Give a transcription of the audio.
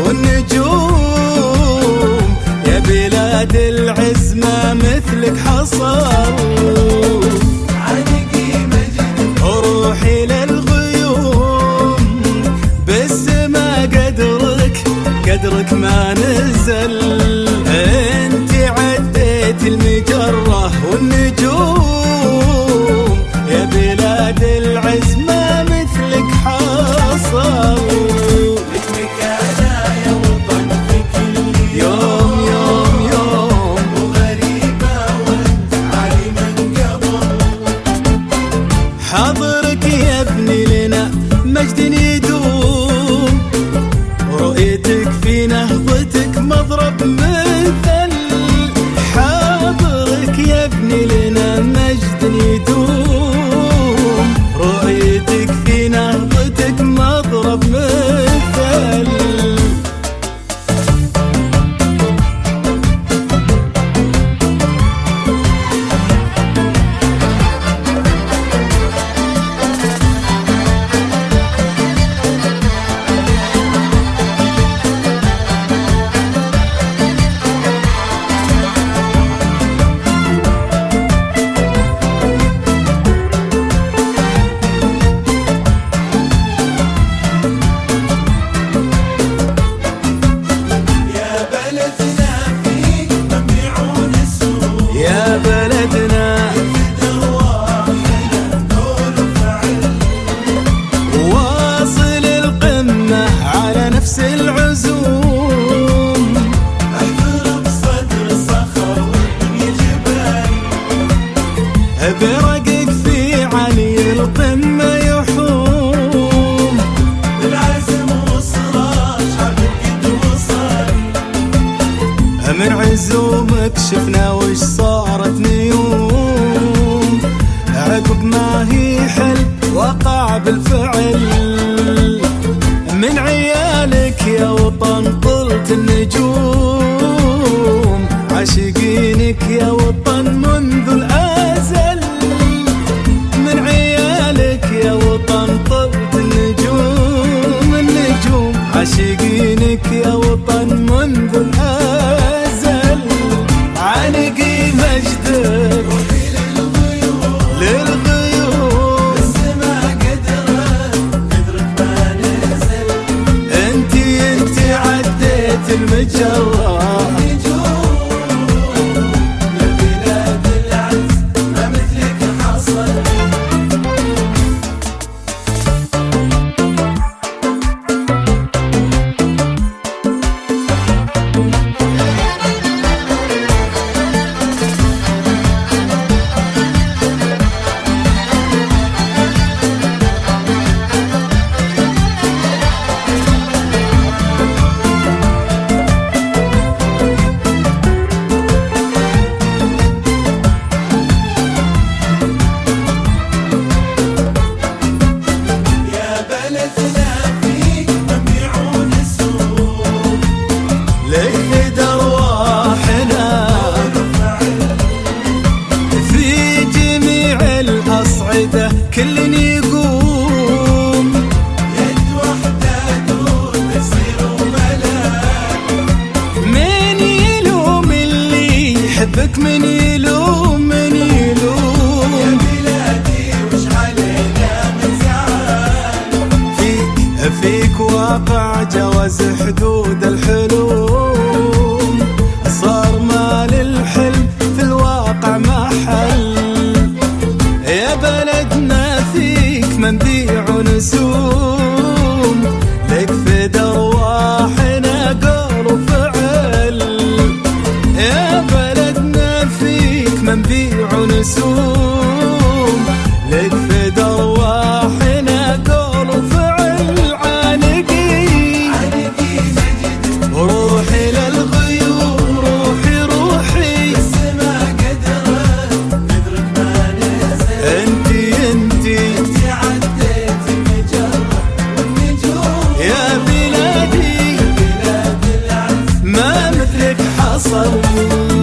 والنجوم، يا بلاد العز ما مثلك حصل. عنقي مجد روحي للغيوم، بالسما قدرك ما نزل. انت عديت المجرة والنجوم، يا بلاد العز ما مثلك حصل. لك مكانة يا وطن في كل يوم يوم يوم، وغريبة وانت علي من قبل. حضرك يبني لنا مجد يدوم، رؤيتك في نهضتك مضرب مثل. حاضرك يبني لنا مجد يدوم، رؤيتك في نهضتك مضرب مثل. يا بلدنا واصل القمة على نفس العزوم. احضر بصدر الصخر والدنيا جبال، برقك في علي القمة يحوم. بالعزم وصرا شعبك قد وصل. من عزومك شفنا وش صارت نيوم، عقب ما هي حل وقع بالفعل. من عيالك يا وطن طلت النجوم، عاشقينك يا وطن منذ الأزل. من عيالك يا وطن طلت النجوم، عاشقينك يا وطن منذ الأزل. عنقي مجدك للغيوم، بالسما قدرك ما نزل. انتي عديت المجرة. يا بلاد العز ما مثلك حصل. ليد أرواحنا في جميع الأصعدة، كل يقوم يد وحدة دون تسير وملاك. من يلوم اللي يحبك، من يلوم يا بلادي وش علينا من زعل. فيك واقع جواز حدود الحلوم، صار ما للحلم في الواقع محل. يا بلدنا فيك منبيع ونسوم، لك فدا أرواحنا قول وفعل. يا بلدنا فيك منبيع ونسوم، لك فدا أرواحنا قول وفعل. روحي للغيوم، روحي بالسما قدرك ما نزل. انتي عديت المجرة والنجوم، يا بلادي بلاد العز ما مثلك حصل.